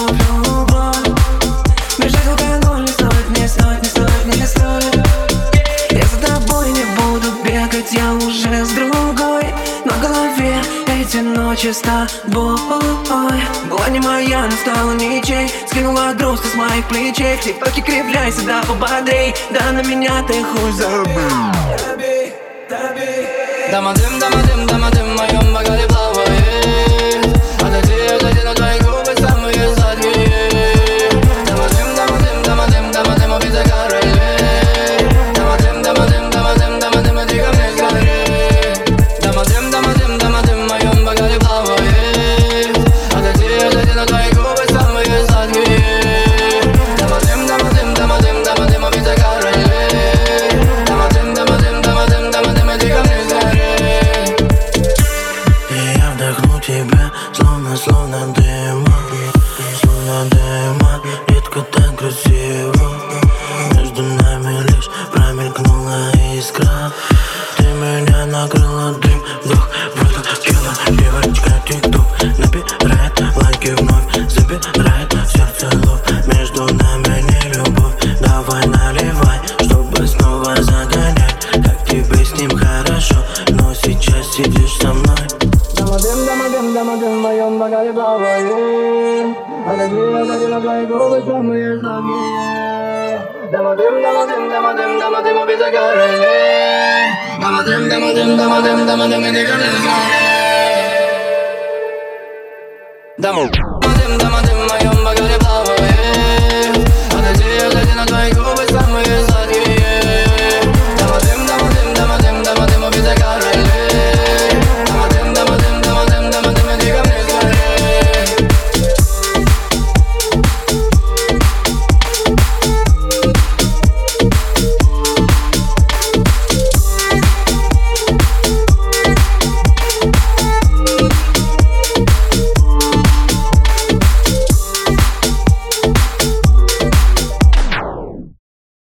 любовь. Бежать в алкоголь не стоит, не стоит, не стоит, не стоит. Я за тобой не буду бегать, я уже с другой. Но в голове эти ночи с тобой. Была не моя, но стала ничей. Скинула груз с моих плечей. В тиктоке кривляйся, да пободрей. Да на меня ты хуй забей. Дамадым, дамадым, дамадым, в моем бокале плавает. Отойди, на твои губы самые сладкие. Дамадым, дамадым, дамадым, дамадым, убийца королей. Дамадым, дамадым, дамадым, дамадым, иди ко мне скорей. Дамадым, дамадым, дамадым, в моем бокале плавает. Отойди, на твои губы самые сладкие. Дамадым, дамадым, дамадым, дамадым, убийца королей. Дамадым, дамадым, дамадым, дамадым, иди ко мне скорей. И я вдохну тебя, словно дымок. Словно дымок, редко так красиво. Между нами лишь промелькнула искра. Ты меня накрыла, дым, вдох, выдох, кило. Девочка тик-ток набирает лайки вновь. Забирает сердце лов. Между нами не любовь. Давай наливай, чтобы снова загонять. Как тебе с ним хорошо, но сейчас сидишь со мной. Дамадым, дамадым, дамадым, в моем бокале плавает. Отойди, на твои губы самые сладкие. Дамадым, дамадым, дамадым, дамадым, убийца королей. Дамадым, дамадым, дамадым, дамадым, иди ко мне скорей. Дамадым, дамадым,